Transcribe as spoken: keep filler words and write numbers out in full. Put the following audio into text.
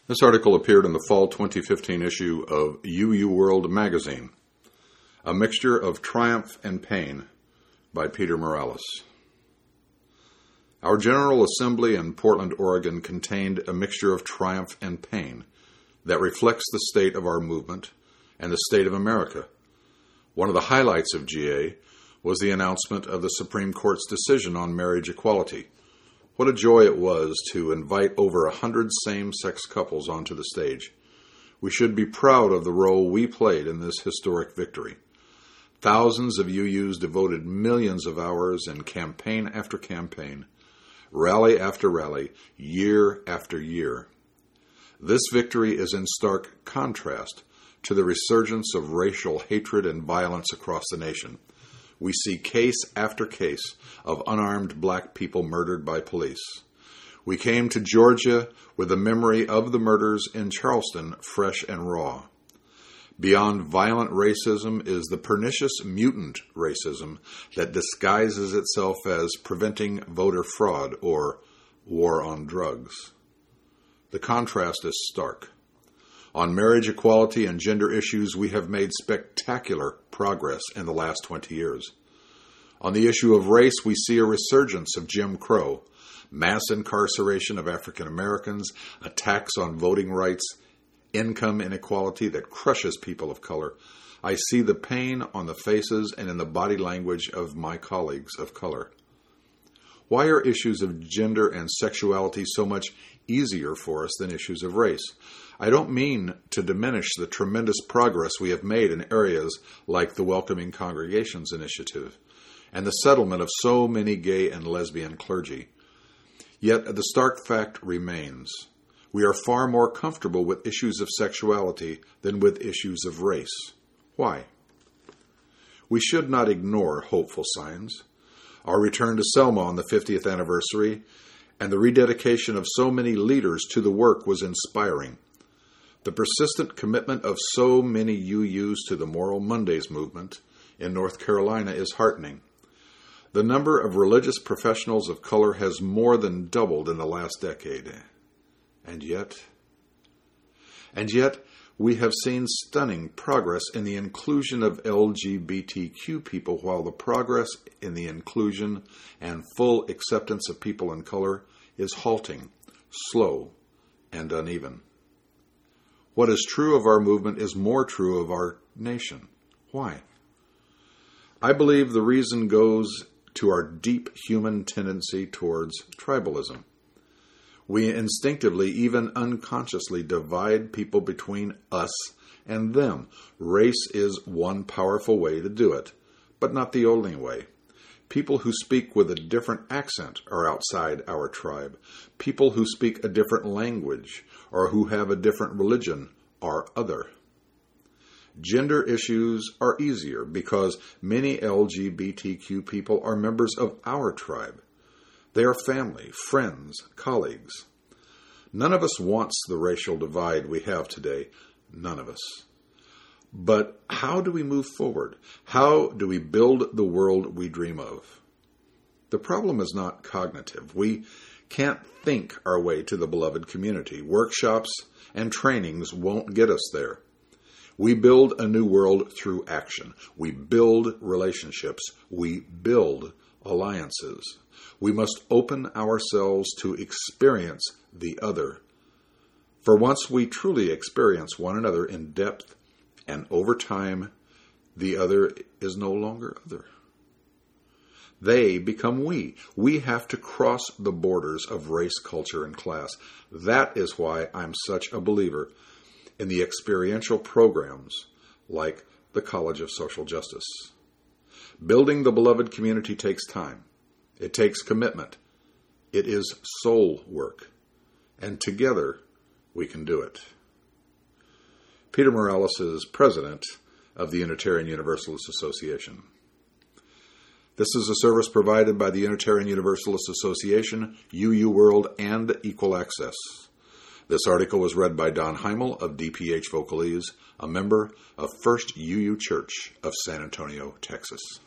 This article appeared in the fall twenty fifteen issue of U U World magazine, A Mixture of Triumph and Pain by Peter Morales. Our General Assembly in Portland, Oregon contained a mixture of triumph and pain that reflects the state of our movement and the state of America. One of the highlights of G A was the announcement of the Supreme Court's decision on marriage equality. What a joy it was to invite over a hundred same-sex couples onto the stage. We should be proud of the role we played in this historic victory. Thousands of U Us devoted millions of hours in campaign after campaign, rally after rally, year after year. This victory is in stark contrast to the resurgence of racial hatred and violence across the nation. We see case after case of unarmed black people murdered by police. We came to Georgia with the memory of the murders in Charleston fresh and raw. Beyond violent racism is the pernicious mutant racism that disguises itself as preventing voter fraud or war on drugs. The contrast is stark. On marriage equality and gender issues, we have made spectacular progress in the last twenty years. On the issue of race, we see a resurgence of Jim Crow, mass incarceration of African Americans, attacks on voting rights, income inequality that crushes people of color. I see the pain on the faces and in the body language of my colleagues of color. Why are issues of gender and sexuality so much easier for us than issues of race? I don't mean to diminish the tremendous progress we have made in areas like the Welcoming Congregations Initiative and the settlement of so many gay and lesbian clergy. Yet the stark fact remains. We are far more comfortable with issues of sexuality than with issues of race. Why? We should not ignore hopeful signs. Our return to Selma on the fiftieth anniversary and the rededication of so many leaders to the work was inspiring. The persistent commitment of so many U Us to the Moral Mondays movement in North Carolina is heartening. The number of religious professionals of color has more than doubled in the last decade. And yet, and yet, we have seen stunning progress in the inclusion of L G B T Q people, while the progress in the inclusion and full acceptance of people in color is halting, slow, and uneven. What is true of our movement is more true of our nation. Why? I believe the reason goes to our deep human tendency towards tribalism. We instinctively, even unconsciously, divide people between us and them. Race is one powerful way to do it, but not the only way. People who speak with a different accent are outside our tribe. People who speak a different language or who have a different religion are other. Gender issues are easier because many L G B T Q people are members of our tribe. They are family, friends, colleagues. None of us wants the racial divide we have today. None of us. But how do we move forward? How do we build the world we dream of? The problem is not cognitive. We can't think our way to the beloved community. Workshops and trainings won't get us there. We build a new world through action. We build relationships. We build alliances. We must open ourselves to experience the other. For once we truly experience one another in depth and over time, the other is no longer other. They become we. We have to cross the borders of race, culture, and class. That is why I'm such a believer in the experiential programs like the College of Social Justice. Building the beloved community takes time. It takes commitment. It is soul work. And together, we can do it. Peter Morales is president of the Unitarian Universalist Association. This is a service provided by the Unitarian Universalist Association, U U World, and Equal Access. This article was read by Don Heimel of D P H Vocalese, a member of First U U Church of San Antonio, Texas.